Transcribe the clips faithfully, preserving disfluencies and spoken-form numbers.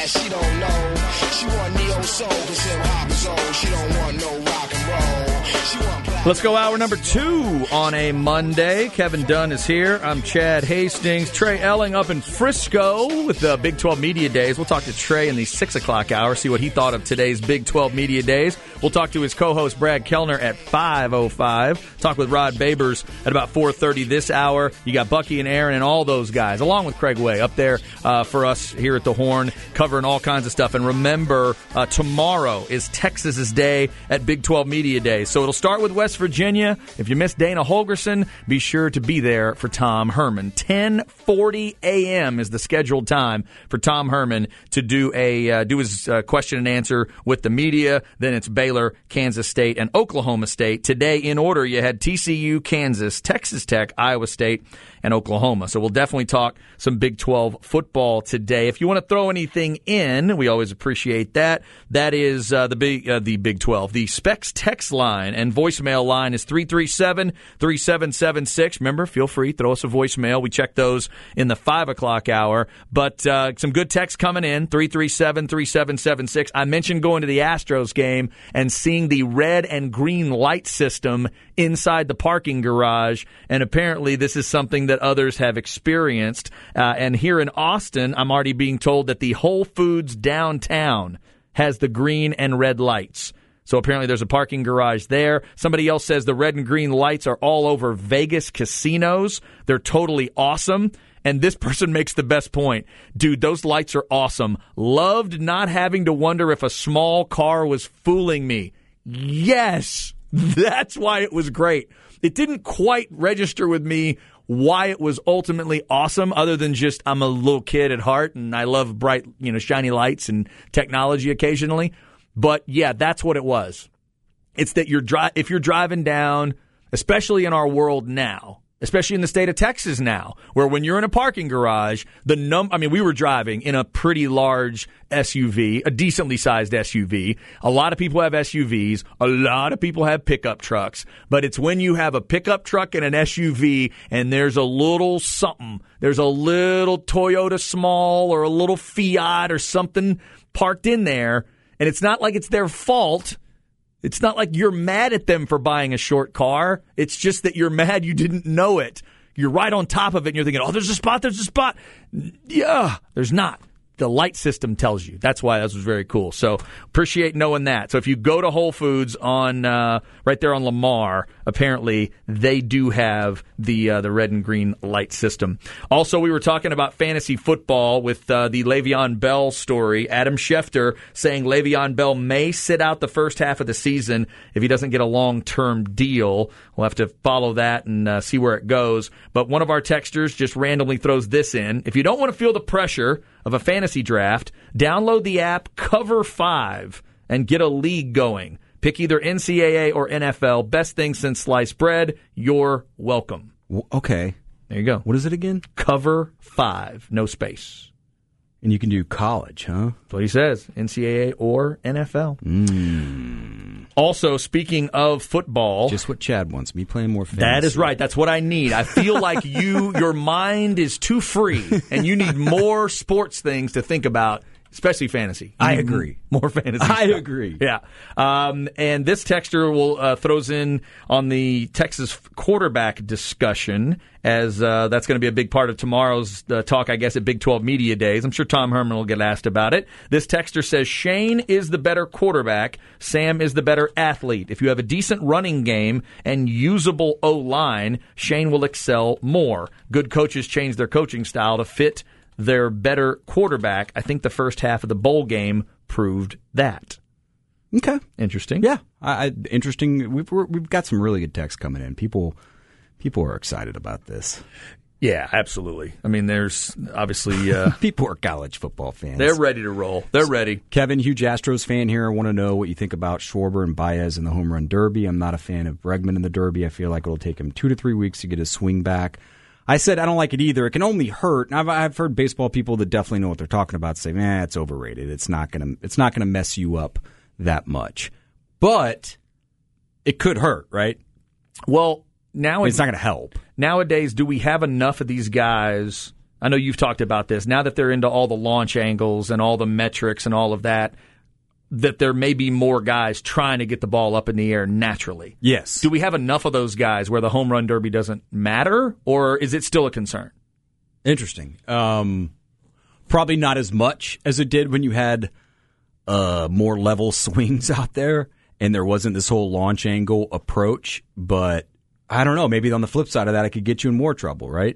that she don't know. She want neo soul, cause hip hop is old. She don't want no rock and roll. She want black. Let's go hour number two on a Monday. Kevin Dunn is here. I'm Chad Hastings. Trey Elling up in Frisco with the Big twelve Media Days. We'll talk to Trey in the six o'clock hour, see what he thought of today's Big twelve Media Days. We'll talk to his co-host Brad Kellner at five oh five. Talk with Rod Babers at about four thirty this hour. You got Bucky and Aaron and all those guys, along with Craig Way, up there uh, for us here at the Horn, covering all kinds of stuff. And remember, uh, tomorrow is Texas's day at Big twelve Media Days. So it'll start with West Virginia. If you missed Dana Holgerson, be sure to be there for Tom Herman. ten forty a.m. is the scheduled time for Tom Herman to do a uh, do his uh, question and answer with the media. Then it's Baylor, Kansas State, and Oklahoma State. Today, in order, you had T C U, Kansas, Texas Tech, Iowa State, and Oklahoma. So we'll definitely talk some Big twelve football today. If you want to throw anything in, we always appreciate that. That is uh, the big uh, the Big twelve. The Specs text line and voicemail line is three three seven, three seven seven six. Remember, feel free, throw us a voicemail. We check those in the five o'clock hour. But uh, some good texts coming in, three three seven, three seven seven six. I mentioned going to the Astros game and seeing the red and green light system inside the parking garage, and apparently this is something that others have experienced. Uh, and here in Austin, I'm already being told that the Whole Foods downtown has the green and red lights. So apparently there's a parking garage there. Somebody else says the red and green lights are all over Vegas casinos. They're totally awesome. And this person makes the best point. Dude, those lights are awesome. Loved not having to wonder if a small car was fooling me. Yes, that's why it was great. It didn't quite register with me why it was ultimately awesome, other than just I'm a little kid at heart and I love bright, you know, shiny lights and technology occasionally. But yeah, that's what it was. It's that you're dri- if you're driving down, especially in our world now, especially in the state of Texas now, where when you're in a parking garage, the num I mean, we were driving in a pretty large S U V, a decently sized S U V. A lot of people have S U Vs. A lot of people have pickup trucks. But it's when you have a pickup truck and an S U V and there's a little something, there's a little Toyota Small or a little Fiat or something parked in there, and it's not like it's their fault. It's not like you're mad at them for buying a short car. It's just that you're mad you didn't know it. You're right on top of it, and you're thinking, oh, there's a spot, there's a spot. Yeah, there's not. The light system tells you. That's why this was very cool. So appreciate knowing that. So if you go to Whole Foods on uh, right there on Lamar, apparently they do have the uh, the red and green light system. Also, we were talking about fantasy football with uh, the Le'Veon Bell story. Adam Schefter saying Le'Veon Bell may sit out the first half of the season if he doesn't get a long-term deal. We'll have to follow that and uh, see where it goes. But one of our texters just randomly throws this in. If you don't want to feel the pressure of a fantasy draft, download the app Cover five and get a league going. Pick either N C double A or N F L. Best thing since sliced bread. You're welcome. Okay. There you go. What is it again? Cover five. No space. And you can do college, huh? That's what he says. N C double A or N F L. Mm. Also, speaking of football. Just what Chad wants, me playing more fantasy. That is right. That's what I need. I feel like you, your mind is too free, and you need more sports things to think about, especially fantasy. You I need agree. More fantasy I stuff. agree. Yeah. Um, and this texter will uh, throws in on the Texas quarterback discussion, as uh, that's going to be a big part of tomorrow's uh, talk, I guess, at Big twelve Media Days. I'm sure Tom Herman will get asked about it. This texter says, Shane is the better quarterback. Sam is the better athlete. If you have a decent running game and usable O-line, Shane will excel more. Good coaches change their coaching style to fit their better quarterback. I think the first half of the bowl game proved that. Okay. Interesting. Yeah. I, I, interesting. We've we're, we've got some really good texts coming in. People people are excited about this. Yeah, absolutely. I mean, there's obviously uh, people are college football fans. They're ready to roll. They're ready. Kevin, huge Astros fan here. I want to know what you think about Schwarber and Baez in the home run derby. I'm not a fan of Bregman in the derby. I feel like it'll take him two to three weeks to get his swing back. I said I don't like it either. It can only hurt. And I've, I've heard baseball people that definitely know what they're talking about say, "Man, it's overrated. It's not gonna. It's not gonna mess you up that much." But it could hurt, right? Well, now it's not going to help. Nowadays, do we have enough of these guys? I know you've talked about this, now that they're into all the launch angles and all the metrics and all of that, that there may be more guys trying to get the ball up in the air naturally. Yes. Do we have enough of those guys where the home run derby doesn't matter, or is it still a concern? Interesting. Um, probably not as much as it did when you had uh, more level swings out there and there wasn't this whole launch angle approach, but I don't know. Maybe on the flip side of that, it could get you in more trouble, right?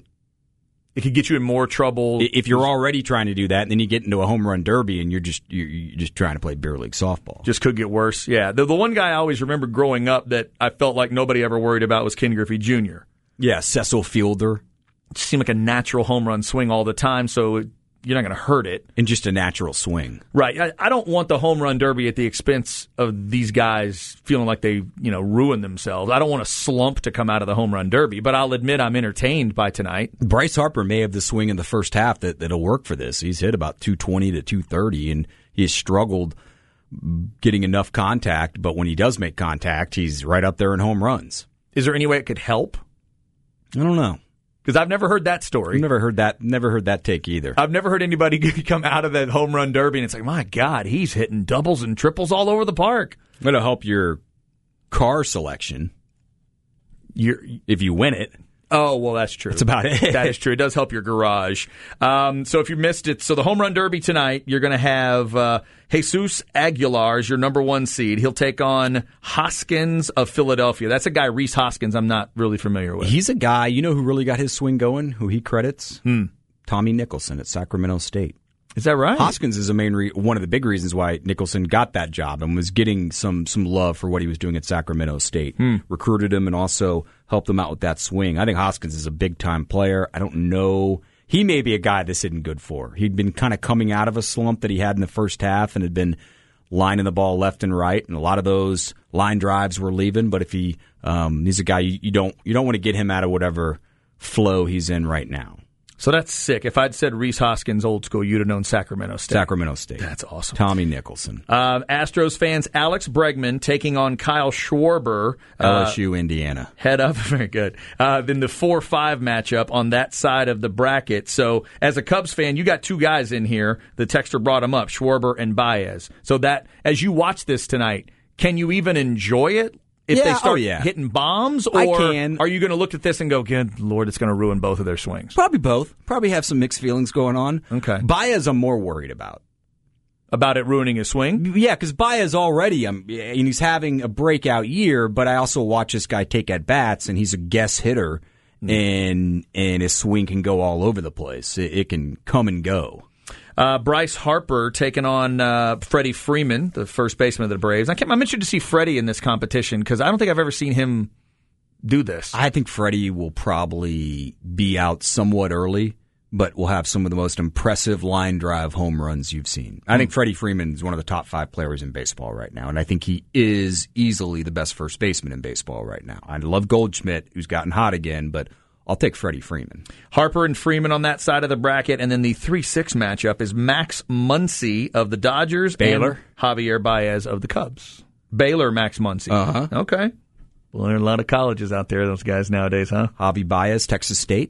It could get you in more trouble if you're already trying to do that, and then you get into a home run derby, and you're just you're, you're just trying to play beer league softball. Just could get worse. Yeah, the, the one guy I always remember growing up that I felt like nobody ever worried about was Ken Griffey Junior Yeah, Cecil Fielder. It seemed like a natural home run swing all the time, so you're not going to hurt it. And just a natural swing. Right. I, I don't want the home run derby at the expense of these guys feeling like they, you know, ruin themselves. I don't want a slump to come out of the home run derby, but I'll admit I'm entertained by tonight. Bryce Harper may have the swing in the first half that, that'll work for this. He's hit about two twenty to two thirty, and he's struggled getting enough contact, but when he does make contact, he's right up there in home runs. Is there any way it could help? I don't know. Because I've never heard that story. I've never heard that. Never heard that take either. I've never heard anybody come out of that home run derby and it's like, my God, he's hitting doubles and triples all over the park. It'll help your car selection. You're, if you win it. Oh, well, that's true. That's about it. That is true. It does help your garage. Um, so if you missed it, so the home run derby tonight, you're going to have uh, Jesus Aguilar as your number one seed. He'll take on Hoskins of Philadelphia. That's a guy, Rhys Hoskins, I'm not really familiar with. He's a guy, you know who really got his swing going, who he credits? Hmm. Tommy Nicholson at Sacramento State. Is that right? Hoskins is a main re- one of the big reasons why Nicholson got that job and was getting some some love for what he was doing at Sacramento State. Hmm. Recruited him and also helped him out with that swing. I think Hoskins is a big-time player. I don't know. He may be a guy this isn't good for. He'd been kind of coming out of a slump that he had in the first half and had been lining the ball left and right, and a lot of those line drives were leaving. But if he um, he's a guy you, you don't you don't want to get him out of whatever flow he's in right now. So that's sick. If I'd said Rhys Hoskins old school, you'd have known Sacramento State. Sacramento State. That's awesome. Tommy Nicholson. Uh, Astros fans, Alex Bregman taking on Kyle Schwarber. L S U, uh, Indiana. Head up. Very good. Uh, then the four five matchup on that side of the bracket. So as a Cubs fan, you got two guys in here. The texter brought them up, Schwarber and Baez. So that as you watch this tonight, can you even enjoy it? If yeah, they start oh yeah. hitting bombs, or I can. Are you going to look at this and go, good Lord, it's going to ruin both of their swings? Probably both. Probably have some mixed feelings going on. Okay. Baez I'm more worried about. About it ruining his swing? Yeah, because Baez already, um, and he's having a breakout year, but I also watch this guy take at-bats, and he's a guess hitter, mm. and and his swing can go all over the place. It, it can come and go. Uh, Bryce Harper taking on uh, Freddie Freeman, the first baseman of the Braves. I can't, I'm interested to see Freddie in this competition because I don't think I've ever seen him do this. I think Freddie will probably be out somewhat early, but will have some of the most impressive line drive home runs you've seen. I mm. think Freddie Freeman is one of the top five players in baseball right now, and I think he is easily the best first baseman in baseball right now. I love Goldschmidt, who's gotten hot again, but I'll take Freddie Freeman. Harper and Freeman on that side of the bracket, and then the three six matchup is Max Muncy of the Dodgers Baylor. and Javier Baez of the Cubs. Baylor, Max Muncy. Uh-huh. Okay. Well, there are a lot of colleges out there, those guys nowadays, huh? Javi Baez, Texas State.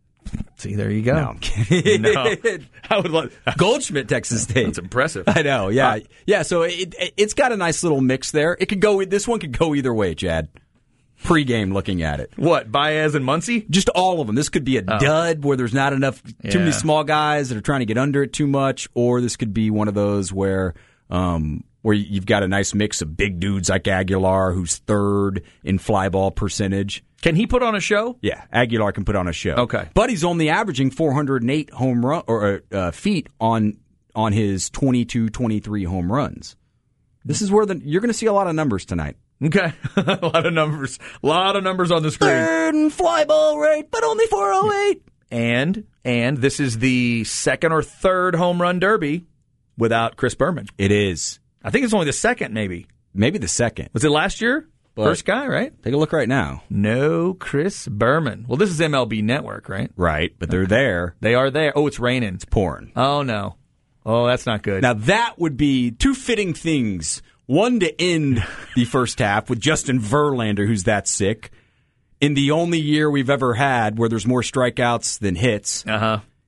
See, there you go. No, I'm kidding. No. I would love Goldschmidt, Texas State. That's impressive. I know, yeah. Uh, yeah, so it, it, it's got a nice little mix there. It could go. This one could go either way, Chad. Pre-game looking at it. What, Baez and Muncy? Just all of them. This could be a oh. dud where there's not enough, too yeah. many small guys that are trying to get under it too much, or this could be one of those where um, where you've got a nice mix of big dudes like Aguilar, who's third in fly ball percentage. Can he put on a show? Yeah, Aguilar can put on a show. Okay. But he's only averaging four hundred eight home run or uh, feet on on his twenty-two twenty-three home runs. This is where the you're going to see a lot of numbers tonight. Okay. A lot of numbers. A lot of numbers on the screen. Third and fly ball rate, but only four oh eight. And, and this is the second or third home run derby without Chris Berman. It is. I think it's only the second, maybe. Maybe the second. Was it last year? But first guy, right? Take a look right now. No Chris Berman. Well, this is M L B Network, right? Right, but they're okay. there. They are there. Oh, it's raining. It's pouring. Oh, no. Oh, that's not good. Now, that would be two fitting things. One, to end the first half with Justin Verlander, who's that sick, in the only year we've ever had where there's more strikeouts than hits. Uh-huh.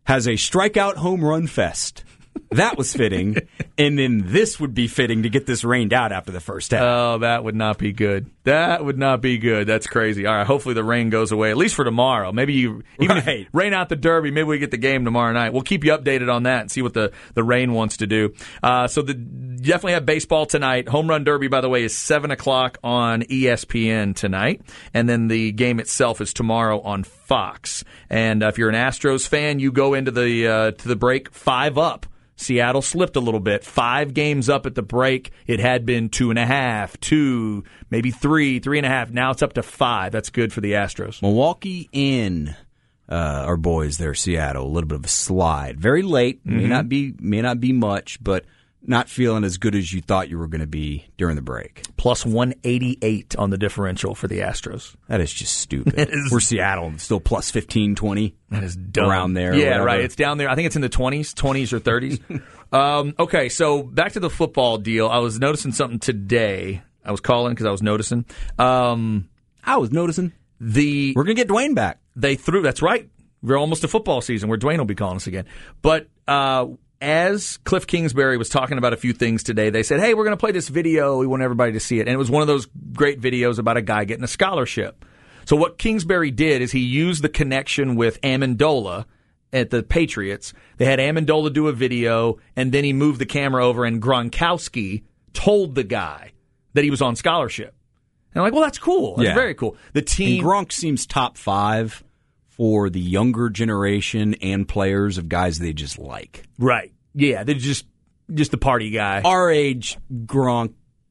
has a strikeout home run fest. That was fitting, and then this would be fitting to get this rained out after the first half. Oh, that would not be good. That would not be good. That's crazy. All right, hopefully the rain goes away, at least for tomorrow. Maybe you, even right. if you rain out the Derby, maybe we get the game tomorrow night. We'll keep you updated on that and see what the, the rain wants to do. Uh, so the, definitely have baseball tonight. Home Run Derby, by the way, is seven o'clock on E S P N tonight, and then the game itself is tomorrow on Fox. And uh, if you're an Astros fan, you go into the uh, to the break five up. Seattle slipped a little bit. Five games up at the break. It had been two and a half, two, maybe three, three and a half. Now it's up to five. That's good for the Astros. Milwaukee in uh, our boys there, Seattle. A little bit of a slide. Very late. Mm-hmm. May not be may not be much, but not feeling as good as you thought you were going to be during the break. Plus one eighty-eight on the differential for the Astros. That is just stupid. It is. We're Seattle, still plus fifteen, twenty. That is dumb. Around there. Yeah, right. It's down there. I think it's in the twenties, twenties or thirties. um, okay, so back to the football deal. I was noticing something today. I was calling because I was noticing. Um, I was noticing. the We're going to get Dwayne back. They threw. That's right. We're almost to football season where Dwayne will be calling us again. But uh, as Cliff Kingsbury was talking about a few things today, they said, hey, we're going to play this video. We want everybody to see it. And it was one of those great videos about a guy getting a scholarship. So what Kingsbury did is he used the connection with Amendola at the Patriots. They had Amendola do a video, and then he moved the camera over, and Gronkowski told the guy that he was on scholarship. And I'm like, well, that's cool. That's yeah. very cool. The team. And Gronk seems top five for the younger generation and players of guys they just like. Right. Yeah, they're just just the party guy. Our age, Gronk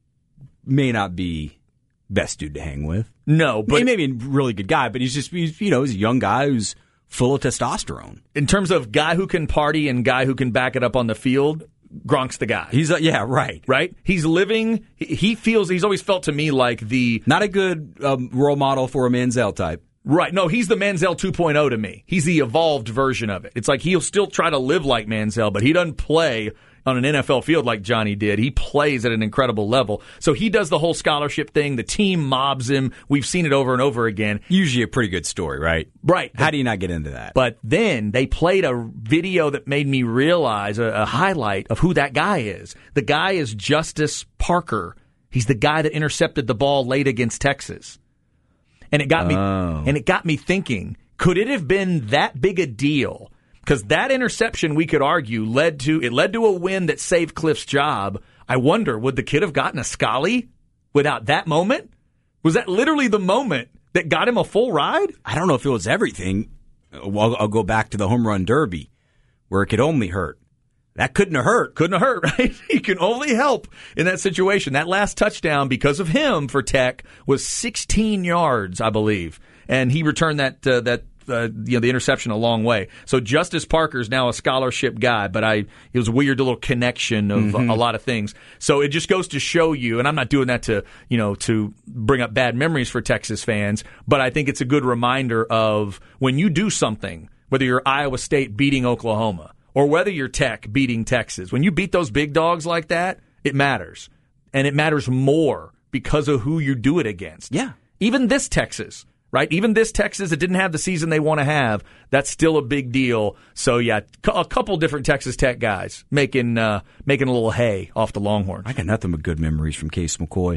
may not be best dude to hang with. No, but he may be a really good guy, but he's just he's, you know he's a young guy who's full of testosterone. In terms of guy who can party and guy who can back it up on the field, Gronk's the guy. He's a, yeah, right, right. He's living. He feels. He's always felt to me like the not a good um, role model for a Manziel type. Right. No, he's the Manziel two point oh to me. He's the evolved version of it. It's like he'll still try to live like Manziel, but he doesn't play on an N F L field like Johnny did. He plays at an incredible level. So he does the whole scholarship thing. The team mobs him. We've seen it over and over again. Usually a pretty good story, right? Right. How do you not get into that? But then they played a video that made me realize a, a highlight of who that guy is. The guy is Justice Parker. He's the guy that intercepted the ball late against Texas. And it got me oh. and it got me thinking, could it have been that big a deal? Because that interception, we could argue, led to it led to a win that saved Cliff's job. I wonder, would the kid have gotten a Scully without that moment? Was that literally the moment that got him a full ride? I don't know if it was everything. I'll, I'll go back to the home run derby, where it could only hurt. That couldn't have hurt. Couldn't have hurt, right? He can only help in that situation. That last touchdown, because of him for Tech, was sixteen yards, I believe. And he returned that uh, that uh, you know the interception a long way. So Justice Parker's now a scholarship guy, but I it was weird, a little connection of mm-hmm. a, a lot of things. So it just goes to show you, and I'm not doing that to you know to bring up bad memories for Texas fans, but I think it's a good reminder of when you do something, whether you're Iowa State beating Oklahoma, or whether you're Tech beating Texas, when you beat those big dogs like that, it matters. And it matters more because of who you do it against. Yeah. Even this Texas, right? Even this Texas that didn't have the season they want to have, that's still a big deal. So, yeah, a couple different Texas Tech guys making uh, making a little hay off the Longhorns. I got nothing but good memories from Case McCoy.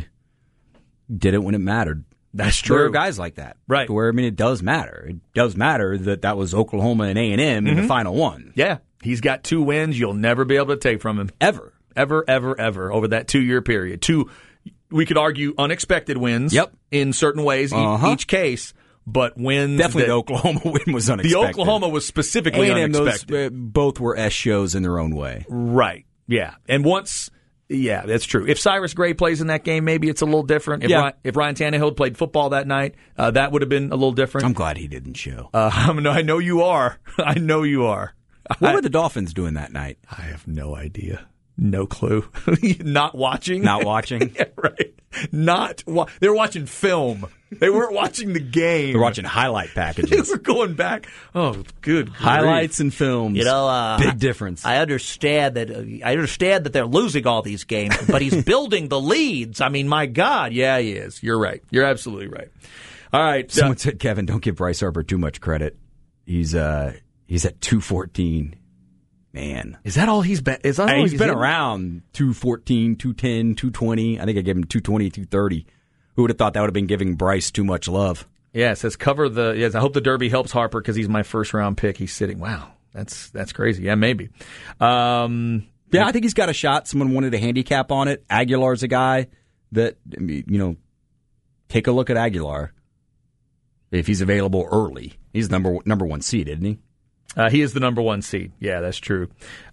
Did it when it mattered. That's true. There are guys like that. Right. Where, I mean, it does matter. It does matter that that was Oklahoma and A and M mm-hmm. in the final one. Yeah. He's got two wins you'll never be able to take from him. Ever. Ever, ever, ever over that two-year period. Two, we could argue, unexpected wins yep. in certain ways, uh-huh. e- each case, but wins. Definitely that, the Oklahoma win was unexpected. The Oklahoma was specifically A and M, unexpected. Those, uh, both were S shows in their own way. Right, yeah. And once, yeah, that's true. If Cyrus Gray plays in that game, maybe it's a little different. If, yeah. Ryan, if Ryan Tannehill played football that night, uh, that would have been a little different. I'm glad he didn't show. Uh, I know you are. I know you are. What I, were the Dolphins doing that night? I have no idea. No clue. Not watching. Not watching? Yeah, right. Not wa- They were watching film. They weren't watching the game. They're watching highlight packages. They were going back. Oh, good. Highlights grief. and films. You know, uh, big difference. I understand that. Uh, I understand that they're losing all these games, but he's building the leads. I mean, my God. Yeah, he is. You're right. You're absolutely right. All right. Someone uh, said, Kevin, don't give Bryce Harper too much credit. He's uh, He's at two fourteen. Man. Is that all he's been? Is that all he's, he's been in? around two fourteen, two ten, two twenty. I think I gave him two twenty, two thirty. Who would have thought that would have been giving Bryce too much love? Yeah, it says cover the. Yes, I hope the Derby helps Harper because he's my first round pick. He's sitting. Wow, that's that's crazy. Yeah, maybe. Um, yeah, I think he's got a shot. Someone wanted a handicap on it. Aguilar's a guy that, you know, take a look at Aguilar. If he's available early, he's number number one seed, isn't he? Uh, he is the number one seed. Yeah, that's true.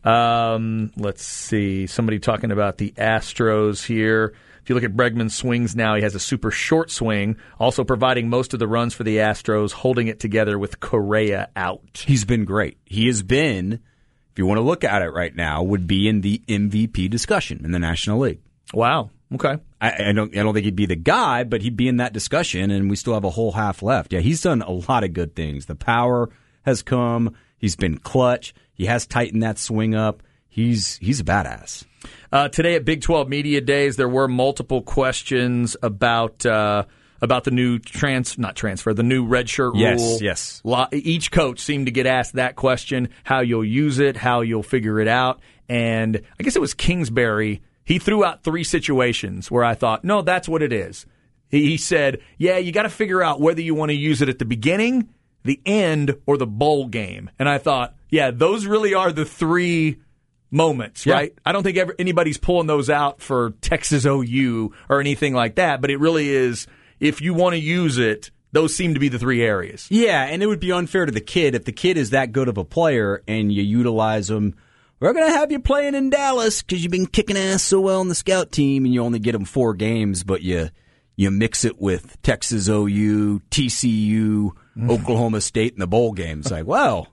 Um, let's see. Somebody talking about the Astros here. If you look at Bregman's swings now, he has a super short swing, also providing most of the runs for the Astros, holding it together with Correa out. He's been great. He has been, if you want to look at it right now, would be in the M V P discussion in the National League. Wow. Okay. I, I don't. I don't think he'd be the guy, but he'd be in that discussion, and we still have a whole half left. Yeah, he's done a lot of good things. The power has come. He's been clutch. He has tightened that swing up. He's he's a badass. Uh, today at Big twelve Media Days, there were multiple questions about uh, about the new trans not transfer, the new redshirt yes, rule. Yes, yes. Each coach seemed to get asked that question: how you'll use it, how you'll figure it out. And I guess it was Kingsbury. He threw out three situations where I thought, no, that's what it is. He, he said, yeah, you got to figure out whether you want to use it at the beginning, the end, or the bowl game. And I thought, yeah, those really are the three moments, yeah. right? I don't think ever, anybody's pulling those out for Texas O U or anything like that, but it really is, if you want to use it, those seem to be the three areas. Yeah, and it would be unfair to the kid if the kid is that good of a player and you utilize them. We're going to have you playing in Dallas because you've been kicking ass so well on the scout team, and you only get them four games, but you you mix it with Texas O U, T C U, mm. Oklahoma State in the bowl games. Like, well,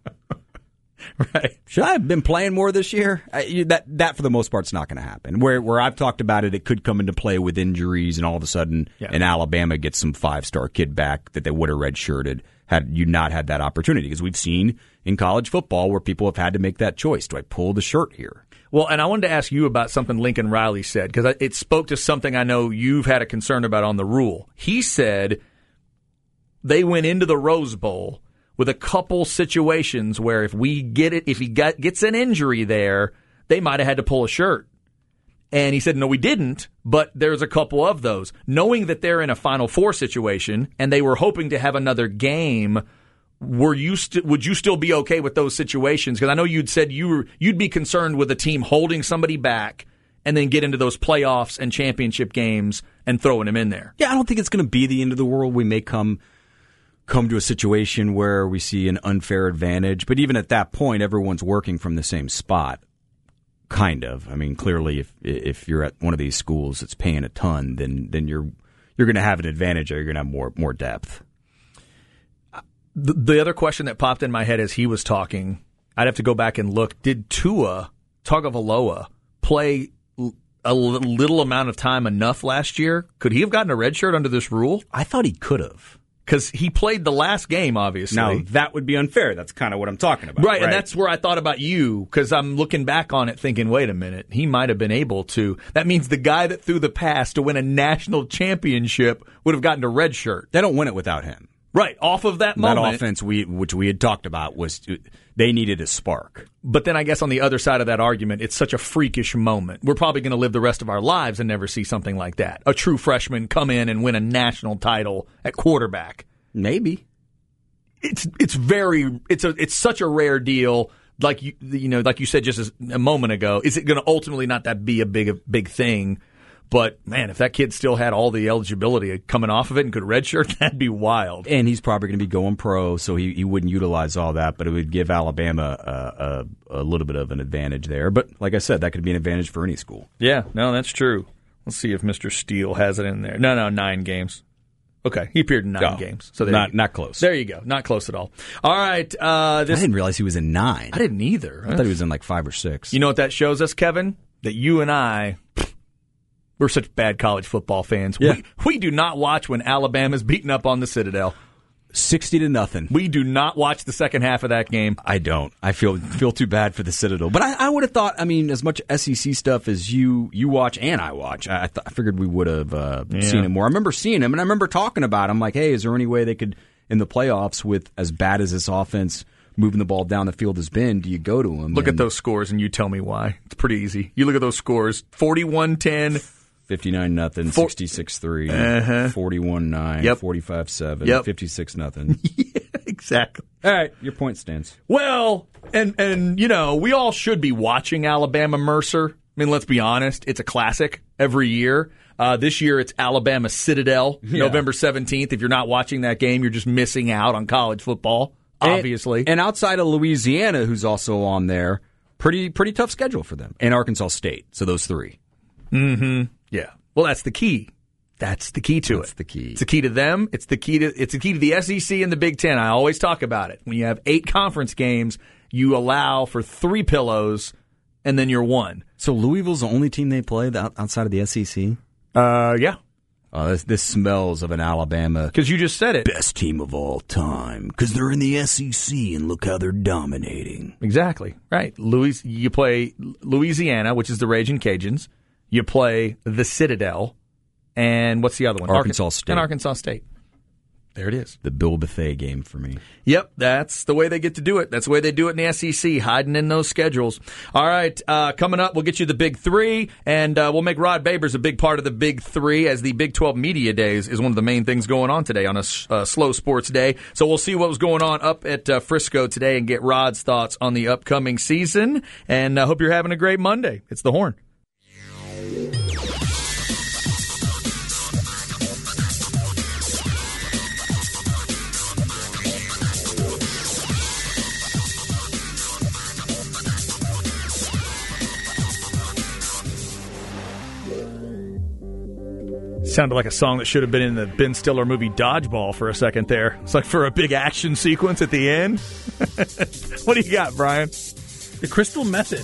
right? Should I have been playing more this year? I, you, that that for the most part is not going to happen. Where where I've talked about it, it could come into play with injuries, and all of a sudden, yeah. in Alabama gets some five star kid back that they would have redshirted had you not had that opportunity. Because we've seen in college football where people have had to make that choice. Do I pull the shirt here? Well, and I wanted to ask you about something Lincoln Riley said, because it spoke to something I know you've had a concern about on the rule. He said they went into the Rose Bowl with a couple situations where if we get it, if he got, gets an injury there, they might have had to pull a shirt. And he said, no, we didn't, but there's a couple of those. Knowing that they're in a Final Four situation and they were hoping to have another game, were you st- would you still be okay with those situations? Because I know you'd said you were, you'd be concerned with a team holding somebody back and then get into those playoffs and championship games and throwing them in there. Yeah, I don't think it's going to be the end of the world. We may come come to a situation where we see an unfair advantage, but even at that point, everyone's working from the same spot. Kind of. I mean, clearly, if if you're at one of these schools that's paying a ton, then then you're you're going to have an advantage, or you're going to have more more depth. The, the other question that popped in my head as he was talking, I'd have to go back and look. Did Tua Tagovailoa play a little amount of time enough last year? Could he have gotten a red shirt under this rule? I thought he could have. Because he played the last game, obviously. Now, that would be unfair. That's kind of what I'm talking about. Right, right? and that's where I thought about you, because I'm looking back on it thinking, wait a minute, he might have been able to. That means the guy that threw the pass to win a national championship would have gotten a red shirt. They don't win it without him. Right, off of that moment. That offense, we which we had talked about, was they needed a spark. But then I guess on the other side of that argument, it's such a freakish moment. We're probably going to live the rest of our lives and never see something like that. A true freshman come in and win a national title at quarterback. Maybe. It's it's very it's a it's such a rare deal. Like you you know like you said just a moment ago. Is it going to ultimately not that be a big a big thing? But man, if that kid still had all the eligibility coming off of it and could redshirt, that'd be wild. And he's probably going to be going pro, so he, he wouldn't utilize all that. But it would give Alabama a, a, a little bit of an advantage there. But like I said, that could be an advantage for any school. Yeah, no, that's true. Let's see if Mister Steele has it in there. No, no, nine games. Okay, he appeared in nine no, games. So not not close. There you go. Not close at all. All right. Uh, this, I didn't realize he was in nine. I didn't either. I thought he was in like five or six. You know what that shows us, Kevin? That you and I, we're such bad college football fans. Yeah. We, we do not watch when Alabama's beating up on the Citadel. Sixty to nothing. We do not watch the second half of that game. I don't. I feel feel too bad for the Citadel. But I, I would have thought. I mean, as much S E C stuff as you you watch and I watch, I, th- I figured we would have uh, yeah. seen him more. I remember seeing him, and I remember talking about him. Like, hey, is there any way they could in the playoffs with as bad as this offense moving the ball down the field has been, do you go to him? Look and at those scores, and you tell me why. It's pretty easy. You look at those scores, forty-one ten. fifty-nine nothing, For- sixty-six three, Uh-huh. forty-one nine, Yep. forty-five seven, Yep. fifty-six nothing. Yeah, exactly. All right, your point stands. Well, and, and, you know, we all should be watching Alabama Mercer. I mean, let's be honest. It's a classic every year. Uh, this year, it's Alabama Citadel, Yeah. November seventeenth. If you're not watching that game, you're just missing out on college football, obviously. And, and outside of Louisiana, who's also on there, pretty pretty tough schedule for them. And Arkansas State, so those three. Mm-hmm. Yeah. Well, that's the key. That's the key to That's it. the key. It's the key to them. It's the key to it's the key to the S E C and the Big Ten. I always talk about it. When you have eight conference games, you allow for three pillows, and then you're one. So Louisville's the only team they play that- outside of the S E C? Uh, yeah. Oh, this, this smells of an Alabama Because you just said it. best team of all time because they're in the S E C and look how they're dominating. Exactly. Right. Louis, you play Louisiana, which is the Raging Cajuns. You play the Citadel. And what's the other one? Arkansas Arkan- State. And Arkansas State. There it is. The Bill Buffet game for me. Yep, that's the way they get to do it. That's the way they do it in the S E C, hiding in those schedules. All right, uh, coming up, we'll get you the Big Three, and uh, we'll make Rod Babers a big part of the Big Three, as the Big twelve Media Days is one of the main things going on today on a uh, slow sports day. So we'll see what was going on up at uh, Frisco today and get Rod's thoughts on the upcoming season. And I uh, hope you're having a great Monday. It's The Horn. Sounded like a song that should have been in the Ben Stiller movie Dodgeball for a second there. It's like for a big action sequence at the end. What do you got, Brian? The Crystal Method.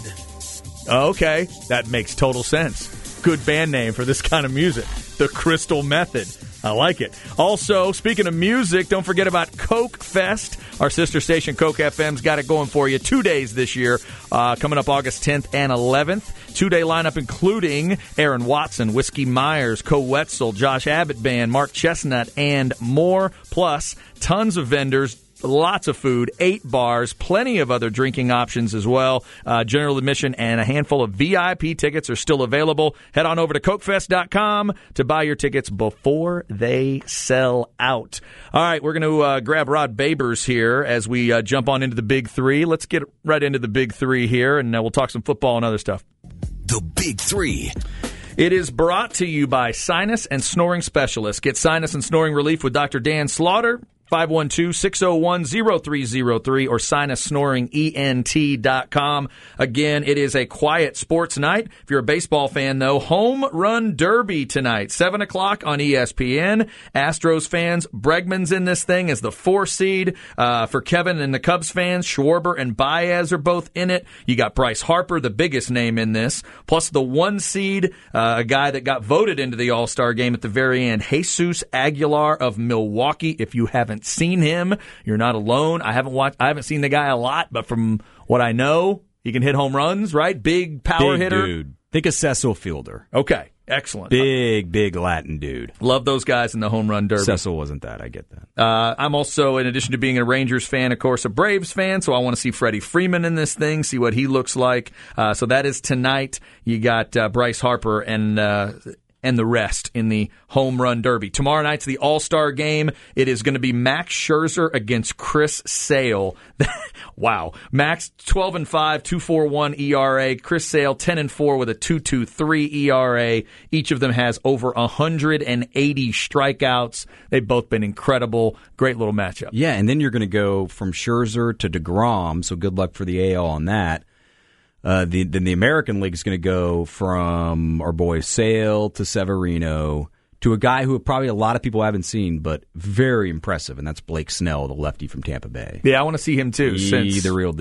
Okay, that makes total sense. Good band name for this kind of music. The Crystal Method. I like it. Also, speaking of music, don't forget about Coke Fest. Our sister station, Coke F M's, got it going for you. Two days this year, uh, coming up August tenth and eleventh. Two-day lineup including Aaron Watson, Whiskey Myers, Co Wetzel, Josh Abbott Band, Mark Chestnut, and more. Plus, tons of vendors. Lots of food, eight bars, plenty of other drinking options as well. Uh, general admission and a handful of V I P tickets are still available. Head on over to coke fest dot com to buy your tickets before they sell out. All right, we're going to uh, grab Rod Babers here as we uh, jump on into the Big Three. Let's get right into the Big Three here, and uh, we'll talk some football and other stuff. The Big Three. It is brought to you by Sinus and Snoring Specialists. Get sinus and snoring relief with Doctor Dan Slaughter. five one two, six oh one, oh three oh three or sinus snoring ent dot com. Again, it is a quiet sports night. If you're a baseball fan, though, Home Run Derby tonight, seven o'clock on E S P N. Astros fans, Bregman's in this thing as the four seed. Uh, for Kevin and the Cubs fans, Schwarber and Baez are both in it. You got Bryce Harper, the biggest name in this, plus the one seed, uh, a guy that got voted into the All-Star game at the very end, Jesus Aguilar of Milwaukee. If you haven't seen him, you're not alone. I haven't watched. I haven't seen the guy a lot, but from what I know, he can hit home runs. Right, big power big hitter. Dude. Think of Cecil Fielder. Okay, excellent. Big, big Latin dude. Love those guys in the home run derby. Cecil wasn't that. I get that. Uh, I'm also, in addition to being a Rangers fan, of course, a Braves fan, so I want to see Freddie Freeman in this thing, see what he looks like. Uh, so that is tonight. You got uh, Bryce Harper and uh, and the rest in the home run derby. Tomorrow night's the All-Star game. It is going to be Max Scherzer against Chris Sale. Wow. Max, twelve and five, two point four one E R A. Chris Sale, ten and four with a two point two three E R A. Each of them has over one hundred eighty strikeouts. They've both been incredible. Great little matchup. Yeah, and then you're going to go from Scherzer to DeGrom, so good luck for the A L on that. Uh, the, then the American League is going to go from our boy Sale to Severino to a guy who probably a lot of people haven't seen, but very impressive, and that's Blake Snell, the lefty from Tampa Bay. Yeah, I want to see him too. He, Since the real deal.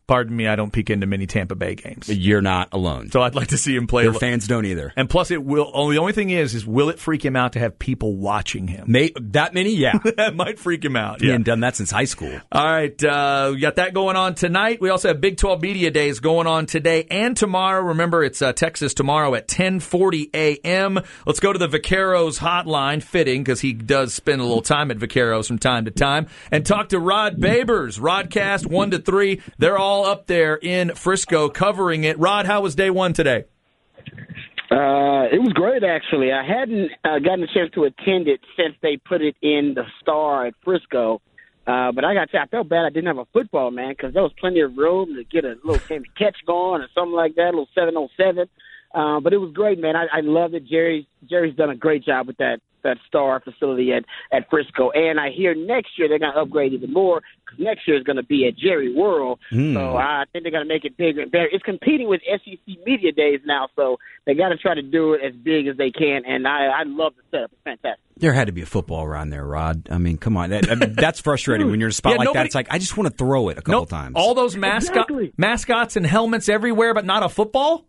Pardon me, I don't peek into many Tampa Bay games. You're not alone. So I'd like to see him play. Their fans don't either. And plus, it will. Oh, the only thing is, is will it freak him out to have people watching him? May, that many? Yeah. That might freak him out. He yeah. hadn't done that since high school. All right, uh, we got that going on tonight. We also have Big twelve Media Days going on today and tomorrow. Remember, it's uh, Texas tomorrow at ten forty a.m. Let's go to the Vaqueros hotline, fitting, because he does spend a little time at Vaqueros from time to time, and talk to Rod Babers. Rodcast one to three. They're all up there in Frisco covering it. Rod, how was day one today? Uh, it was great, actually. I hadn't uh, gotten a chance to attend it since they put it in the Star at Frisco. Uh, but I got to say, I felt bad I didn't have a football, man, because there was plenty of room to get a little Sammy catch going or something like that, a little seven oh seven. Uh, but it was great, man. I, I loved it. Jerry, Jerry's done a great job with that that Star facility at, at Frisco. And I hear next year they're going to upgrade even more because next year is going to be at Jerry World. Mm. So I think they're going to make it bigger and better. It's competing with S E C Media Days now, so they got to try to do it as big as they can. And I, I love the setup. It's fantastic. There had to be a football around there, Rod. I mean, come on. That, I mean, that's frustrating when you're in a spot yeah, like nobody, that. It's like, I just want to throw it a couple nope, times. All those mascot, exactly. mascots and helmets everywhere, but not a football?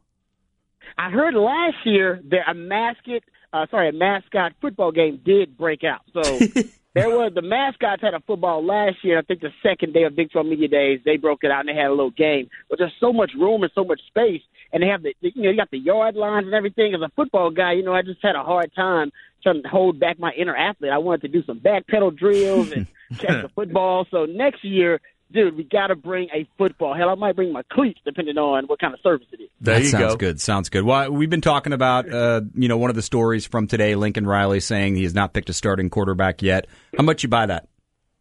I heard last year that a mascot, uh, sorry, a mascot football game did break out. So there was the mascots had a football last year. I think the second day of Big twelve Media Days, they broke it out and they had a little game. But there's so much room and so much space, and they have the you know you got the yard lines and everything. As a football guy, you know I just had a hard time trying to hold back my inner athlete. I wanted to do some back pedal drills and catch the football. So next year. Dude, we got to bring a football. Hell, I might bring my cleats depending on what kind of service it is. There that you sounds go. good. Sounds good. Well, we've been talking about, uh, you know, one of the stories from today, Lincoln Riley saying he has not picked a starting quarterback yet. How much you buy that?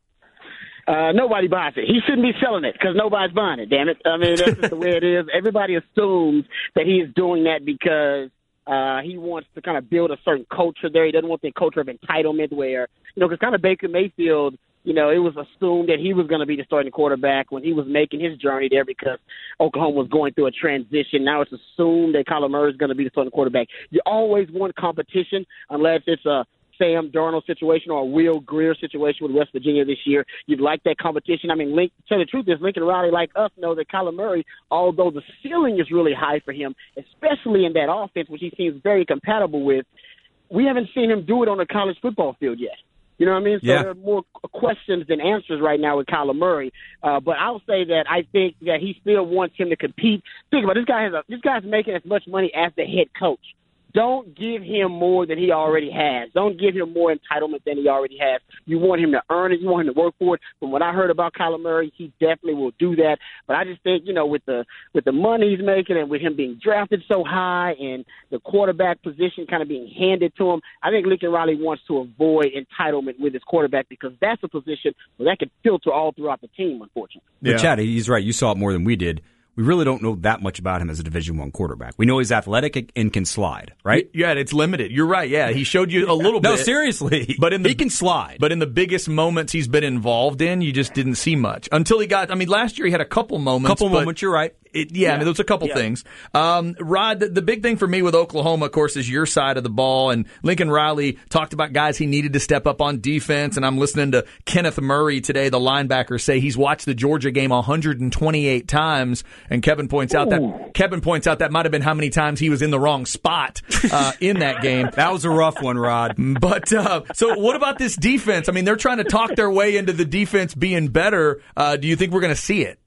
Uh, nobody buys it. He shouldn't be selling it because nobody's buying it, damn it. I mean, that's just the way it is. Everybody assumes that he is doing that because uh, he wants to kind of build a certain culture there. He doesn't want the culture of entitlement where, you know, because kind of Baker Mayfield – you know, it was assumed that he was going to be the starting quarterback when he was making his journey there because Oklahoma was going through a transition. Now it's assumed that Kyler Murray is going to be the starting quarterback. You always want competition unless it's a Sam Darnold situation or a Will Greer situation with West Virginia this year. You'd like that competition. I mean, Link, to tell the truth is Lincoln Riley, like us, know that Kyler Murray, although the ceiling is really high for him, especially in that offense, which he seems very compatible with, we haven't seen him do it on a college football field yet. You know what I mean? So yeah. there are more questions than answers right now with Kyler Murray. Uh, but I'll say that I think that he still wants him to compete. Think about it. This guy has a, this guy's making as much money as the head coach. Don't give him more than he already has. Don't give him more entitlement than he already has. You want him to earn it. You want him to work for it. From what I heard about Kyler Murray, he definitely will do that. But I just think, you know, with the with the money he's making and with him being drafted so high and the quarterback position kind of being handed to him, I think Lincoln Riley wants to avoid entitlement with his quarterback because that's a position where that could filter all throughout the team, unfortunately. Yeah. Yeah. But Chad, he's right. You saw it more than we did. We really don't know that much about him as a Division One quarterback. We know he's athletic and can slide, right? Yeah, it's limited. You're right. Yeah, he showed you a little bit. No, seriously. But in the, he can slide. But in the biggest moments he's been involved in, you just didn't see much until he got. I mean, last year he had a couple moments. Couple but moments. You're right. It, yeah, yeah, I mean, there's a couple yeah. things. Um, Rod, the, the big thing for me with Oklahoma, of course, is your side of the ball. And Lincoln Riley talked about guys he needed to step up on defense. And I'm listening to Kenneth Murray today, the linebacker, say he's watched the Georgia game one hundred twenty-eight times. And Kevin points out that Kevin points out that might have been how many times he was in the wrong spot uh, in that game. That was a rough one, Rod. But uh, so, what about this defense? I mean, they're trying to talk their way into the defense being better. Uh, do you think we're going to see it?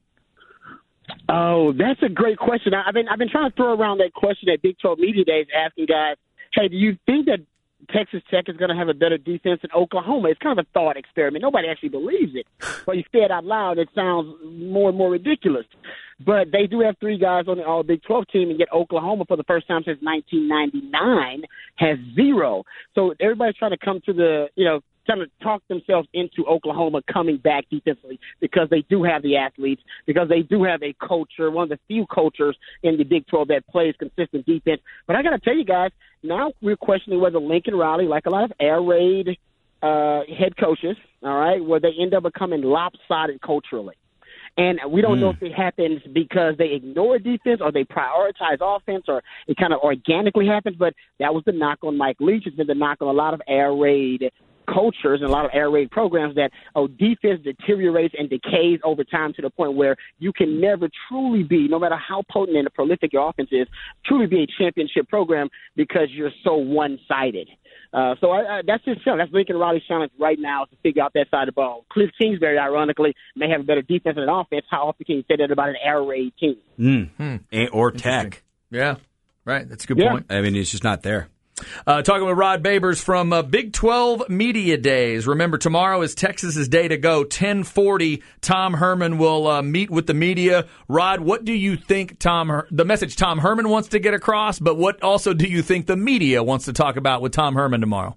Oh, that's a great question. I've been I've been trying to throw around that question at Big twelve Media Days, asking guys, hey, do you think that Texas Tech is going to have a better defense than Oklahoma? It's kind of a thought experiment. Nobody actually believes it. But you say it out loud, it sounds more and more ridiculous. But they do have three guys on the All Big twelve team, and yet Oklahoma, for the first time since nineteen ninety-nine, has zero. So everybody's trying to come to the, you know, trying to talk themselves into Oklahoma coming back defensively because they do have the athletes, because they do have a culture, one of the few cultures in the Big twelve that plays consistent defense. But I got to tell you guys, now we're questioning whether Lincoln Riley, like a lot of air raid uh, head coaches, all right, where they end up becoming lopsided culturally. And we don't mm. know if it happens because they ignore defense or they prioritize offense or it kind of organically happens. But that was the knock on Mike Leach. It's been the knock on a lot of air raid cultures and a lot of air raid programs that oh, defense deteriorates and decays over time to the point where you can never truly be, no matter how potent and prolific your offense is, truly be a championship program because you're so one-sided. Uh, so I, I, that's his challenge. That's Lincoln Riley's challenge right now is to figure out that side of the ball. Cliff Kingsbury, ironically, may have a better defense than offense. How often can you say that about an air raid team? Mm. Hmm. Or Tech. Yeah, right. That's a good Yeah. point. I mean, it's just not there. Uh, talking with Rod Babers from uh, Big twelve Media Days. Remember, tomorrow is Texas's day to go. ten forty, Tom Herman will uh, meet with the media. Rod, what do you think Tom Her- the message Tom Herman wants to get across, but what also do you think the media wants to talk about with Tom Herman tomorrow?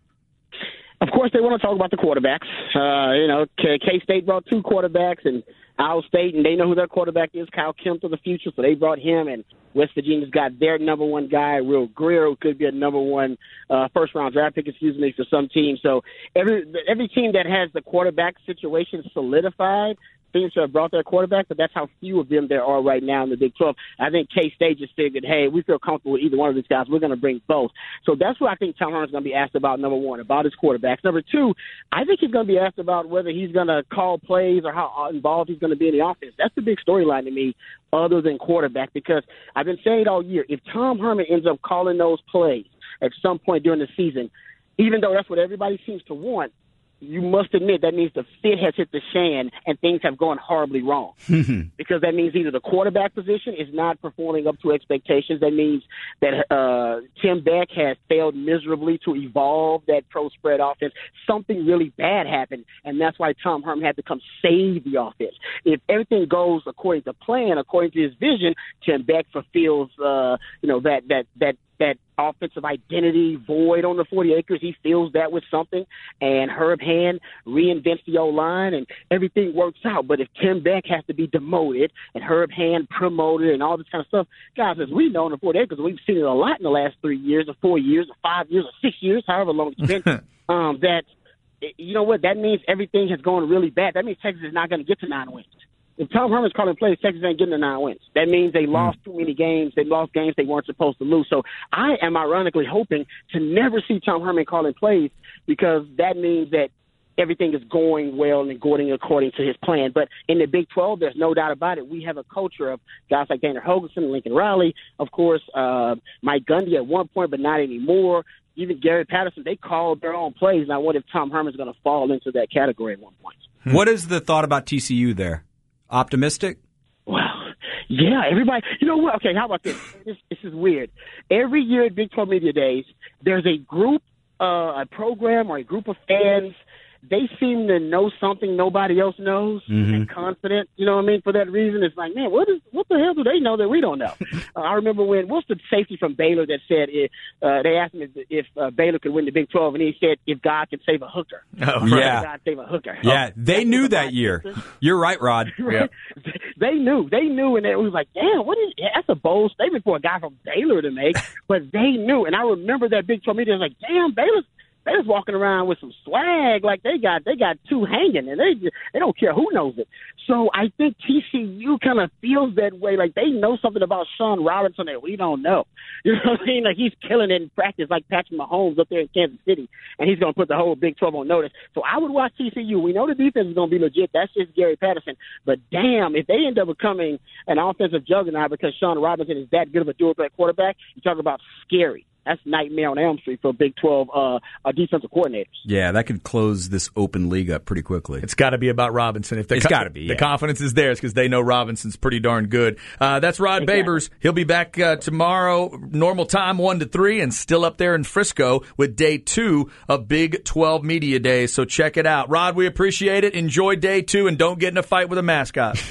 Of course, they want to talk about the quarterbacks. Uh, you know, K- K-State brought two quarterbacks, and Iowa State, and they know who their quarterback is, Kyle Kemp, of the future, so they brought him, and West Virginia's got their number one guy, Will Greer, who could be a number one uh, first-round draft pick, excuse me, for some teams. So every every team that has the quarterback situation solidified seems to have brought their quarterback, but that's how few of them there are right now in the Big twelve. I think K-State just figured, hey, we feel comfortable with either one of these guys. We're going to bring both. So that's what I think Tom Herman's going to be asked about, number one, about his quarterbacks. Number two, I think he's going to be asked about whether he's going to call plays or how involved he's going to be in the offense. That's the big storyline to me other than quarterback, because I've been saying it all year. If Tom Herman ends up calling those plays at some point during the season, even though that's what everybody seems to want, you must admit that means the fit has hit the fan and things have gone horribly wrong. Because that means either the quarterback position is not performing up to expectations. That means that uh, Tim Beck has failed miserably to evolve that pro spread offense. Something really bad happened, and that's why Tom Herman had to come save the offense. If everything goes according to plan, according to his vision, Tim Beck fulfills uh, you know that that that that offensive identity void on the forty acres. He fills that with something, and Herb Hand reinvents the O-line, and everything works out. But if Tim Beck has to be demoted and Herb Hand promoted and all this kind of stuff, guys, as we know in the forty acres, we've seen it a lot in the last three years or four years or five years or six years, however long it's been, um, that, you know what, that means everything has gone really bad. That means Texas is not going to get to nine wins. If Tom Herman's calling plays, Texas ain't getting the nine wins. That means they lost too many games. They lost games they weren't supposed to lose. So I am ironically hoping to never see Tom Herman calling plays, because that means that everything is going well and going according to his plan. But in the Big twelve, there's no doubt about it. We have a culture of guys like Dana Holgorsen, Lincoln Riley, of course, uh, Mike Gundy at one point, but not anymore. Even Gary Patterson, they called their own plays. And I wonder if Tom Herman's going to fall into that category at one point. What is the thought about T C U there? Optimistic? Well, yeah, everybody. You know what? Okay, how about this? This, this is weird. Every year at Big twelve Media Days, there's a group, uh, a program, or a group of fans. They seem to know something nobody else knows, mm-hmm. and confident. You know what I mean? For that reason, it's like, man, what is what the hell do they know that we don't know? uh, I remember when what's the safety from Baylor that said if, uh, they asked him if, if uh, Baylor could win the Big twelve, and he said if God could save a hooker. Oh, right. Yeah, God save a hooker. Yeah, oh, they knew that year. You're right, Rod. Right? Yeah. They knew. They knew, and it was like, damn, what is that's a bold statement for a guy from Baylor to make. But they knew, and I remember that Big twelve meeting. I was like, damn, Baylor's. They was walking around with some swag, like they got they got two hanging, and they they don't care who knows it. So I think T C U kind of feels that way, like they know something about Sean Robinson that we don't know. You know what I mean? Like he's killing it in practice, like Patrick Mahomes up there in Kansas City, and he's going to put the whole Big twelve on notice. So I would watch T C U. We know the defense is going to be legit. That's just Gary Patterson. But damn, if they end up becoming an offensive juggernaut because Sean Robinson is that good of a dual threat quarterback, you talk about scary. That's nightmare on Elm Street for Big twelve uh, uh, defensive coordinators. Yeah, that could close this open league up pretty quickly. It's got to be about Robinson. If the it's co- got to be. The yeah. confidence is theirs because they know Robinson's pretty darn good. Uh, that's Rod exactly. Babers. He'll be back uh, tomorrow, normal time, one to three, and still up there in Frisco with day two of Big twelve Media Days. So check it out. Rod, we appreciate it. Enjoy day two, and don't get in a fight with a mascot.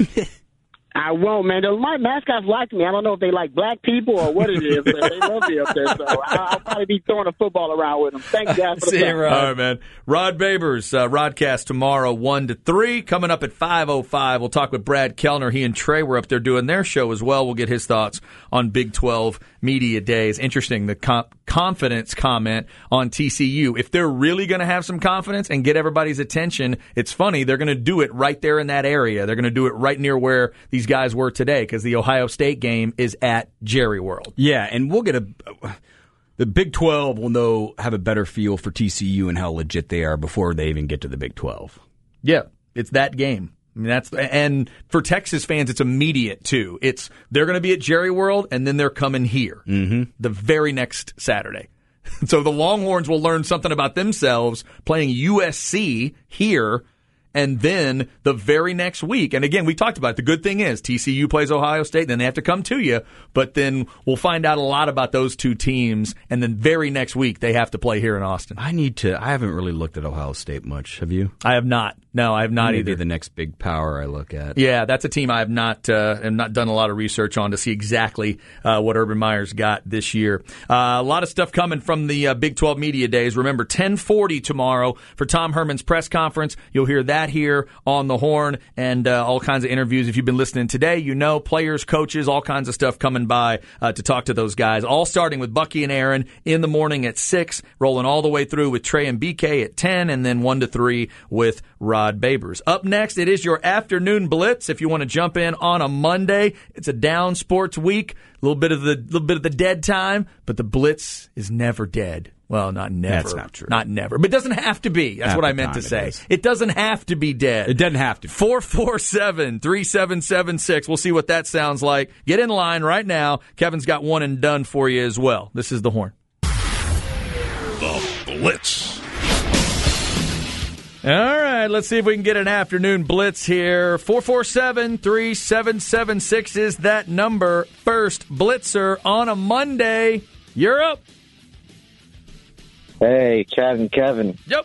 I won't, man. My mascots like me. I don't know if they like black people or what it is, but they love me up there. So I'll probably be throwing a football around with them. Thanks, guys, for the See you, time. Rod. All right, man. Rod Babers, uh, Rodcast tomorrow, one to three. Coming up at five oh five, we'll talk with Brad Kellner. He and Trey were up there doing their show as well. We'll get his thoughts on Big twelve Media Days. Interesting, the com- confidence comment on T C U. If they're really going to have some confidence and get everybody's attention, it's funny, they're going to do it right there in that area. They're going to do it right near where these guys were today because the Ohio State game is at Jerry World. Yeah, and we'll get a The Big twelve will know have a better feel for T C U and how legit they are before they even get to the Big twelve. Yeah, it's that game. I mean, that's and for Texas fans, it's immediate too. It's they're going to be at Jerry World, and then they're coming here mm-hmm. the very next Saturday. So the Longhorns will learn something about themselves playing U S C here, and then the very next week. And again, we talked about it. The good thing is T C U plays Ohio State, then they have to come to you. But then we'll find out a lot about those two teams, and then very next week they have to play here in Austin. I need to. I haven't really looked at Ohio State much. Have you? I have not. No, I have not Maybe either. The next big power I look at. Yeah, that's a team I have not uh, have not done a lot of research on to see exactly uh, what Urban Meyer's got this year. Uh, a lot of stuff coming from the uh, Big twelve Media Days. Remember, ten forty tomorrow for Tom Herman's press conference. You'll hear that here on the Horn, and uh, all kinds of interviews. If you've been listening today, you know, players, coaches, all kinds of stuff coming by uh, to talk to those guys. All starting with Bucky and Aaron in the morning at six, rolling all the way through with Trey and B K at ten, and then one to three with Rod Babers. Up next, it is your afternoon blitz. If you want to jump in on a Monday, it's a down sports week, a little bit of the little bit of the dead time, but the blitz is never dead. Well, not never. That's not true. Not never. But it doesn't have to be. That's At what the I meant time to it say. is. It doesn't have to be dead. It doesn't have to be. four four seven, three seven seven six. We'll see what that sounds like. Get in line right now. Kevin's got one and done for you as well. This is the Horn. The Blitz. All right, let's see if we can get an afternoon blitz here. four four seven, three seven seven six is that number. First blitzer on a Monday. You're up. Hey, Chad and Kevin. Yep.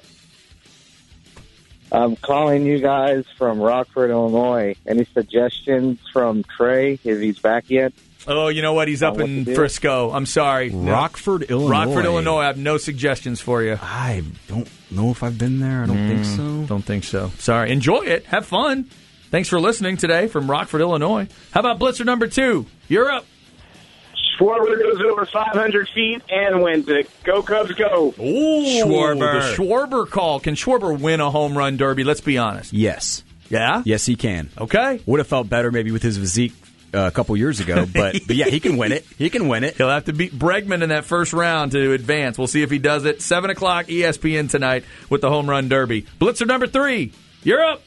I'm calling you guys from Rockford, Illinois. Any suggestions from Trey, if he's back yet? Oh, you know what? He's up Uh, what in to do? Frisco. I'm sorry. Rockford, Illinois. Rockford, Illinois. I have no suggestions for you. I don't know if I've been there. I don't think so. Don't think so. Sorry. Enjoy it. Have fun. Thanks for listening today from Rockford, Illinois. How about blitzer number two? You're up. Schwarber goes over five hundred feet and wins it. Go Cubs, go. Ooh, Schwarber. The Schwarber call. Can Schwarber win a home run derby? Let's be honest. Yes. Yeah? Yes, he can. Okay. Would have felt better maybe with his physique uh, a couple years ago, but but yeah, he can win it. He can win it. He'll have to beat Bregman in that first round to advance. We'll see if he does it. seven o'clock E S P N tonight with the home run derby. Blitzer number three. You're up.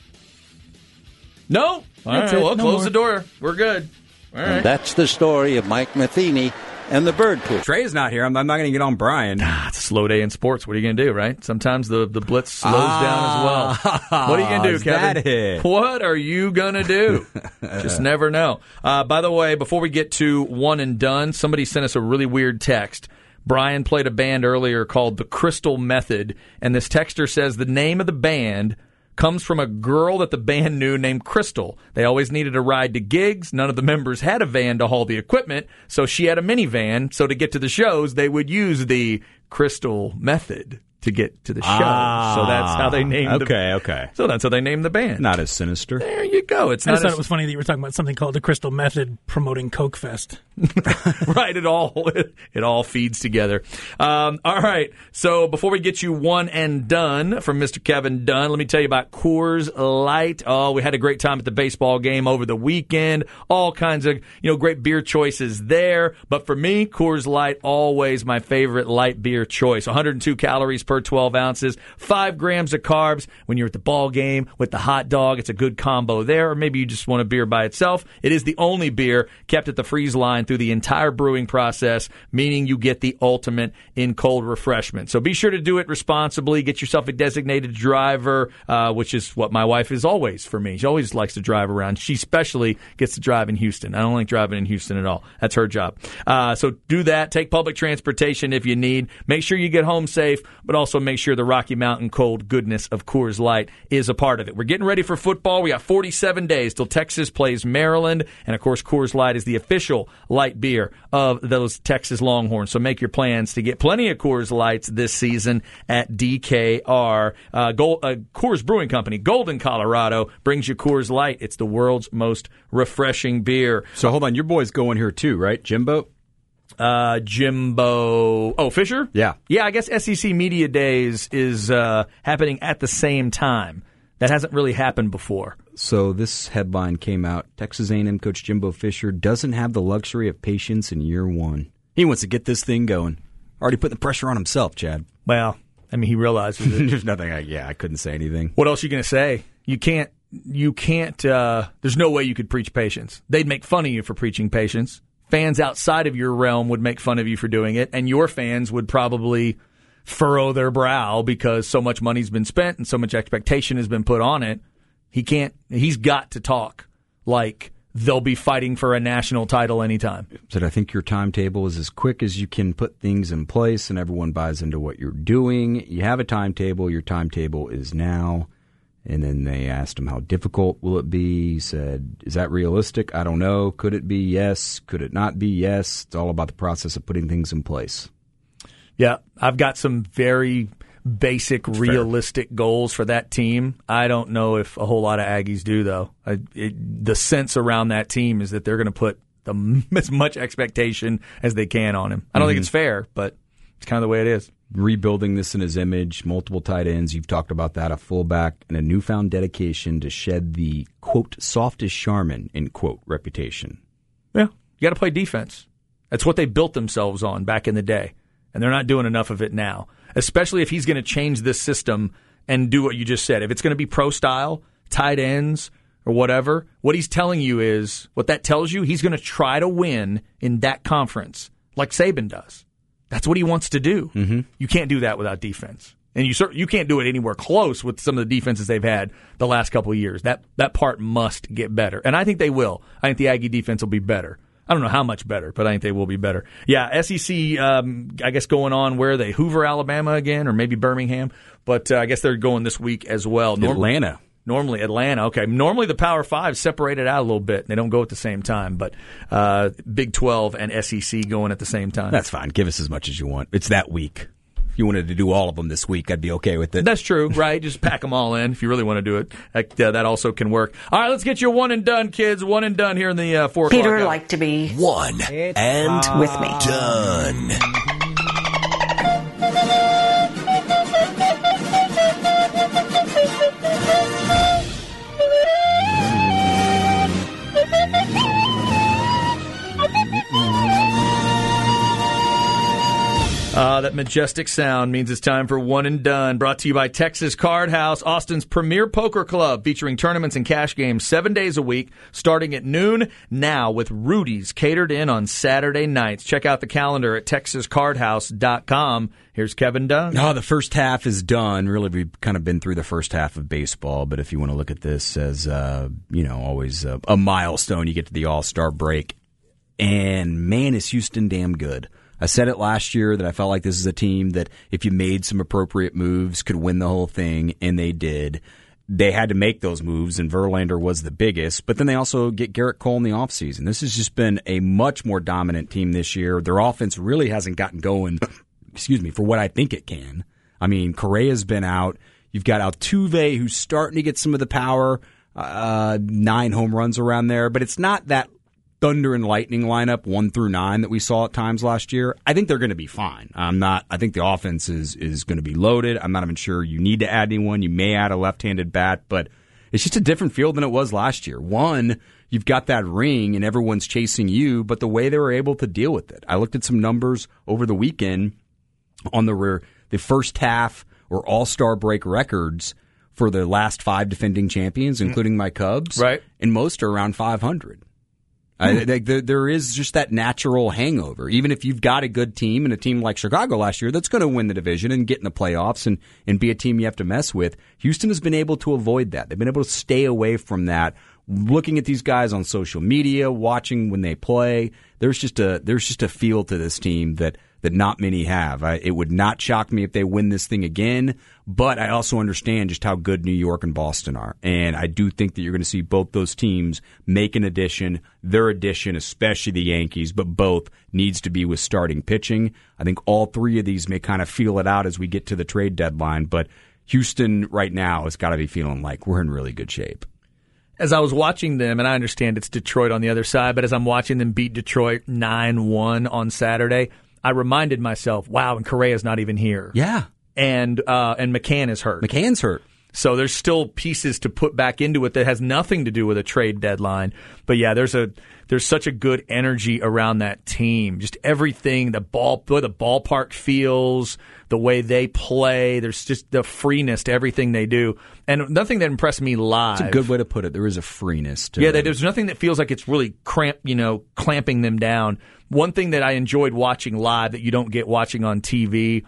No? All That's right. it. Well, No close more. the door. We're good. All right. That's the story of Mike Matheny and the Bird Pool. Trey's not here. I'm, I'm not going to get on Brian. Ah, it's a slow day in sports. What are you going to do, right? Sometimes the, the blitz slows Ah, down as well. What are you going to do, is Kevin? that it? What are you going to do? Just never know. Uh, by the way, before we get to one and done, somebody sent us a really weird text. Brian played a band earlier called The Crystal Method, and this texter says the name of the band comes from a girl that the band knew named Crystal. They always needed a ride to gigs. None of the members had a van to haul the equipment, so she had a minivan. So to get to the shows, they would use the Crystal Method to get to the show. Ah, so that's how they named okay, the okay. So that's how they named the band. Not as sinister. There you go. It's I not just thought as, it was funny that you were talking about something called the Crystal Method promoting Coke Fest. right. It all it all feeds together. Um, all right. So before we get you one and done from Mister Kevin Dunn, let me tell you about Coors Light. Oh, we had a great time at the baseball game over the weekend. All kinds of you know great beer choices there. But for me, Coors Light always my favorite light beer choice. one hundred two calories per twelve ounces, five grams of carbs. When you're at the ball game with the hot dog, it's a good combo there. Or maybe you just want a beer by itself. It is the only beer kept at the freeze line through the entire brewing process, meaning you get the ultimate in cold refreshment. So be sure to do it responsibly. Get yourself a designated driver, uh, which is what my wife is always for me. She always likes to drive around. She especially gets to drive in Houston. I don't like driving in Houston at all. That's her job. Uh, so do that. Take public transportation if you need. Make sure you get home safe, but also make sure the Rocky Mountain cold goodness of Coors Light is a part of it. We're getting ready for football. We got forty-seven days till Texas plays Maryland. And, of course, Coors Light is the official light beer of those Texas Longhorns. So make your plans to get plenty of Coors Lights this season at D K R. Uh, Gold, uh, Coors Brewing Company, Golden, Colorado, brings you Coors Light. It's the world's most refreshing beer. So hold on. Your boy's going here too, right? Jimbo? Uh, Jimbo. Oh, Fisher? Yeah. Yeah, I guess S E C Media Days is uh, happening at the same time. That hasn't really happened before. So this headline came out. Texas A and M coach Jimbo Fisher doesn't have the luxury of patience in year one. He wants to get this thing going. Already putting the pressure on himself, Chad. Well, I mean, he realizes it. There's nothing. I, yeah, I couldn't say anything. What else are you going to say? You can't. You can't. Uh, there's no way you could preach patience. They'd make fun of you for preaching patience. Fans outside of your realm would make fun of you for doing it, and your fans would probably furrow their brow because so much money's been spent and so much expectation has been put on it. He can't. He's got to talk like they'll be fighting for a national title anytime. Said, I think your timetable is as quick as you can put things in place and everyone buys into what you're doing. You have a timetable. Your timetable is now. And then they asked him, how difficult will it be? He said, is that realistic? I don't know. Could it be? Yes. Could it not be? Yes. It's all about the process of putting things in place. Yeah, I've got some very basic, Fair. realistic goals for that team. I don't know if a whole lot of Aggies do, though. I, it, the sense around that team is that they're going to put the, as much expectation as they can on him. I don't mm-hmm. think it's fair, but it's kind of the way it is. Rebuilding this in his image, multiple tight ends. You've talked about that, a fullback, and a newfound dedication to shed the, quote, softest Charmin, end quote, reputation. Yeah, you got to play defense. That's what they built themselves on back in the day, and they're not doing enough of it now, especially if he's going to change this system and do what you just said. If it's going to be pro-style, tight ends, or whatever, what he's telling you is, what that tells you, he's going to try to win in that conference like Saban does. That's what he wants to do. Mm-hmm. You can't do that without defense. And you you can't do it anywhere close with some of the defenses they've had the last couple of years. That that part must get better. And I think they will. I think the Aggie defense will be better. I don't know how much better, but I think they will be better. Yeah, S E C, um, I guess going on, where are they? Hoover, Alabama again, or maybe Birmingham. But uh, I guess they're going this week as well. Norm- Atlanta. Normally Atlanta. Okay. Normally the Power Five separated out a little bit. They don't go at the same time, but uh, Big twelve and S E C going at the same time. That's fine. Give us as much as you want. It's that week. If you wanted to do all of them this week, I'd be okay with it. That's true, right? Just pack them all in if you really want to do it. That, uh, that also can work. All right, let's get you one and done, kids. One and done here in the uh, four o'clock Peter hour. like to be one and with me. Done. Uh, that majestic sound means it's time for One and Done, brought to you by Texas Card House, Austin's premier poker club, featuring tournaments and cash games seven days a week, starting at noon, now with Rudy's catered in on Saturday nights. Check out the calendar at texas card house dot com. Here's Kevin Dunn. Oh, the first half is done. Really, we've kind of been through the first half of baseball, but if you want to look at this as, uh, you know, always a, a milestone, you get to the All-Star break, and man, is Houston damn good. I said it last year that I felt like this is a team that if you made some appropriate moves could win the whole thing, and they did. They had to make those moves, and Verlander was the biggest, but then they also get Garrett Cole in the offseason. This has just been a much more dominant team this year. Their offense really hasn't gotten going, excuse me, for what I think it can. I mean, Correa's been out. You've got Altuve, who's starting to get some of the power, uh, nine home runs around there, but it's not that thunder and lightning lineup one through nine that we saw at times last year. I think they're going to be fine. I'm not. I think the offense is is going to be loaded. I'm not even sure you need to add anyone. You may add a left-handed bat, but it's just a different field than it was last year. One, you've got that ring and everyone's chasing you, but the way they were able to deal with it. I looked at some numbers over the weekend on the the first half or All-Star break records for the last five defending champions, including my Cubs. Right. And most are around five hundred. I, they, there is just that natural hangover. Even if you've got a good team and a team like Chicago last year that's going to win the division and get in the playoffs and, and be a team you have to mess with, Houston has been able to avoid that. They've been able to stay away from that. Looking at these guys on social media, watching when they play, there's just a there's just a feel to this team that that not many have. I, it would not shock me if they win this thing again, but I also understand just how good New York and Boston are. And I do think that you're going to see both those teams make an addition. Their addition, especially the Yankees, but both needs to be with starting pitching. I think all three of these may kind of feel it out as we get to the trade deadline, but Houston right now has got to be feeling like we're in really good shape. As I was watching them, and I understand it's Detroit on the other side, but as I'm watching them beat Detroit nine one on Saturday, I reminded myself, wow, and Correa's not even here. Yeah. And uh, and McCann is hurt. McCann's hurt. So there's still pieces to put back into it that has nothing to do with a trade deadline. But yeah, there's a there's such a good energy around that team. Just everything, the ball, the way the ballpark feels, the way they play. There's just the freeness to everything they do. And nothing that impressed me live. It's a good way to put it. There is a freeness to yeah, it. Yeah, there's nothing that feels like it's really cramp, you know, clamping them down. One thing that I enjoyed watching live that you don't get watching on T V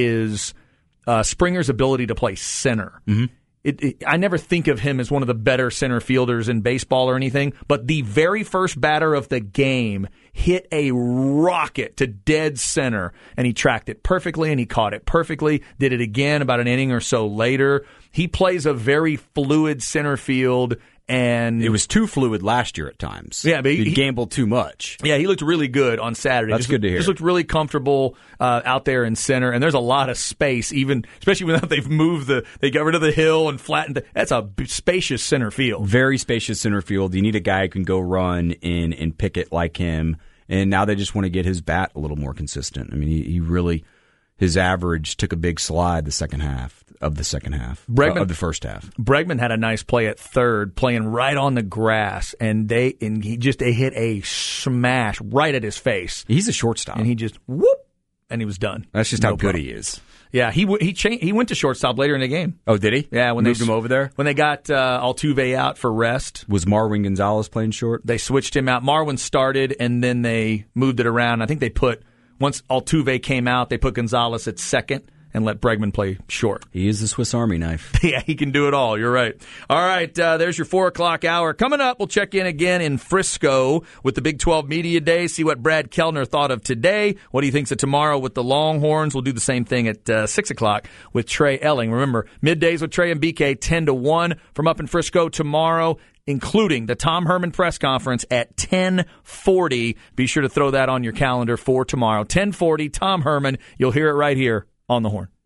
is uh, Springer's ability to play center. Mm-hmm. It, it, I never think of him as one of the better center fielders in baseball or anything, but the very first batter of the game hit a rocket to dead center, and he tracked it perfectly, and he caught it perfectly, did it again about an inning or so later. He plays a very fluid center field, and it was too fluid last year at times. Yeah, but he, he gambled too much. Yeah, he looked really good on Saturday. That's just, good to hear. Just looked really comfortable uh, out there in center, and there's a lot of space, even especially when they've moved the, they got rid of the hill and flattened. The, that's a spacious center field. Very spacious center field. You need a guy who can go run in and pick it like him. And now they just want to get his bat a little more consistent. I mean, he, he really, his average took a big slide the second half of the second half, Bregman, uh, of the first half. Bregman had a nice play at third, playing right on the grass, and they and he just they hit a smash right at his face. He's a shortstop, and he just whoop, and he was done. That's just no how good problem. he is. Yeah, he he changed, he went to shortstop later in the game. Oh, did he? Yeah, when moved they him over there. When they got uh, Altuve out for rest, was Marwin Gonzalez playing short? They switched him out. Marwin started, and then they moved it around. I think they put once Altuve came out, they put Gonzalez at second and let Bregman play short. He is the Swiss Army knife. Yeah, he can do it all. You're right. All right, uh, there's your four o'clock hour. Coming up, we'll check in again in Frisco with the Big twelve Media Day, see what Brad Kellner thought of today, what he thinks of tomorrow with the Longhorns. We'll do the same thing at uh, six o'clock with Trey Elling. Remember, middays with Trey and B K, ten to one from up in Frisco tomorrow, including the Tom Herman press conference at ten forty. Be sure to throw that on your calendar for tomorrow. ten forty, Tom Herman. You'll hear it right here on the Horn.